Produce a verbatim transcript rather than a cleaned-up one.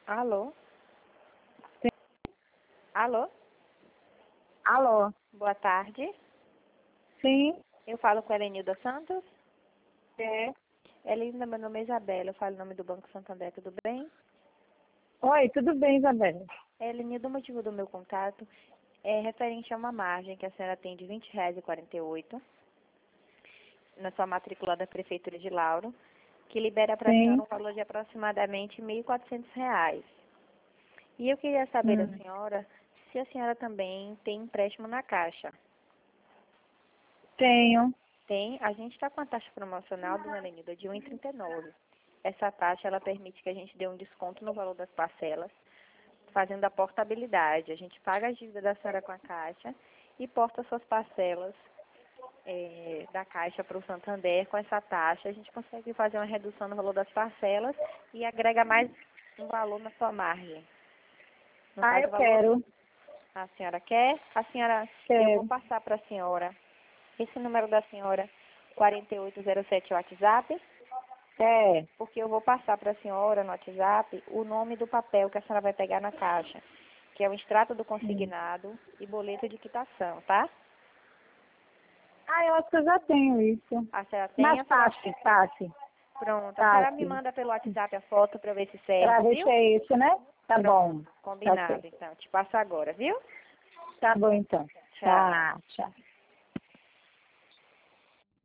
Alô? Sim. Alô? Alô? Boa tarde. Sim. Eu falo com a Helenilda Santos. É. Helenilda, meu nome é Isabela. Eu falo em nome do Banco Santander, tudo bem? Oi, tudo bem, Isabela? Helenilda, o motivo do meu contato é referente a uma margem que a senhora tem de vinte reais e quarenta e oito na sua matrícula da Prefeitura de Lauro, que libera para a senhora Sim. um valor de aproximadamente mil e quatrocentos reais. E eu queria saber da Hum. senhora se a senhora também tem empréstimo na Caixa. Tenho. Tem, a gente está com a taxa promocional, dona Helenilda, de um real e trinta e nove centavos. Essa taxa, ela permite que a gente dê um desconto no valor das parcelas, fazendo a portabilidade. A gente paga a dívida da senhora com a Caixa e porta suas parcelas é, da Caixa para o Santander. Com essa taxa, a gente consegue fazer uma redução no valor das parcelas e agrega mais um valor na sua margem. No Ah, caso, eu o valor quero. a senhora quer, a senhora, eu vou Quero. passar para a senhora esse número da senhora, quarenta e oito zero sete WhatsApp, É. porque eu vou passar para a senhora no WhatsApp o nome do papel que a senhora vai pegar na Caixa, que é o extrato do Hum. consignado e boleto de quitação, tá? Ah, eu acho que eu já tenho isso. A senhora tem, Mas a senhora... passe, passe, Pronto, a senhora me passe. manda pelo WhatsApp a foto para ver se Pra serve, ver viu? se é isso, né? Tá bom. Pronto, Tá combinado, certo. então. Te passo agora, viu? Tá bom, então. Tchau. Tá, tchau.